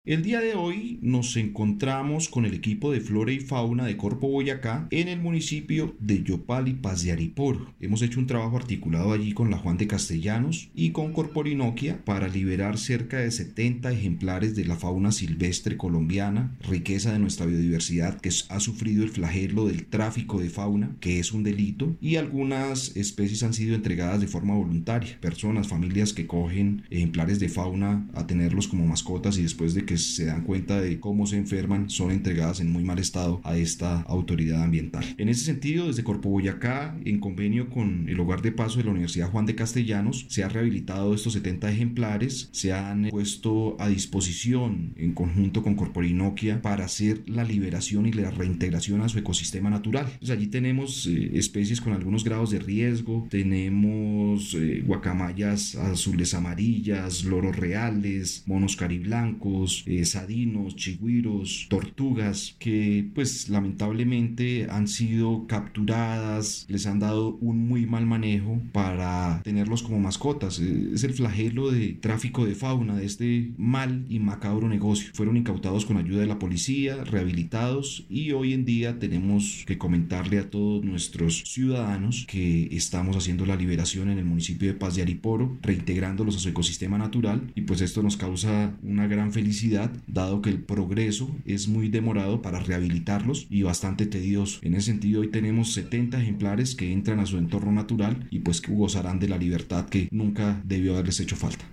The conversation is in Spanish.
El día de hoy nos encontramos con el equipo de Flora y Fauna de Corpo Boyacá en el municipio de Yopal y Paz de Ariporo. Hemos hecho un trabajo articulado allí con la Juan de Castellanos y con Corporinoquia para liberar cerca de 70 ejemplares de la fauna silvestre colombiana, riqueza de nuestra biodiversidad que ha sufrido el flagelo del tráfico de fauna, que es un delito, y algunas especies han sido entregadas de forma voluntaria. Personas, familias que cogen ejemplares de fauna a tenerlos como mascotas y después de que se dan cuenta de cómo se enferman son entregadas en muy mal estado a esta autoridad ambiental. En ese sentido, desde Corpo Boyacá, en convenio con el Hogar de Paso de la Universidad Juan de Castellanos, se han rehabilitado estos 70 ejemplares, se han puesto a disposición en conjunto con Corporinoquia para hacer la liberación y la reintegración a su ecosistema natural. Pues allí tenemos especies con algunos grados de riesgo, tenemos guacamayas azules amarillas, loros reales, monos cariblancos, sadinos, chigüiros, tortugas, que pues lamentablemente han sido capturadas, les han dado un muy mal manejo para tenerlos como mascotas. Es el flagelo de tráfico de fauna, de este mal y macabro negocio. Fueron incautados con ayuda de la policía, rehabilitados, y hoy en día tenemos que comentarle a todos nuestros ciudadanos que estamos haciendo la liberación en el municipio de Paz de Ariporo, reintegrándolos a su ecosistema natural, y pues esto nos causa una gran felicidad dado que el progreso es muy demorado para rehabilitarlos y bastante tedioso. En ese sentido, hoy tenemos 70 ejemplares que entran a su entorno natural y pues que gozarán de la libertad que nunca debió haberles hecho falta.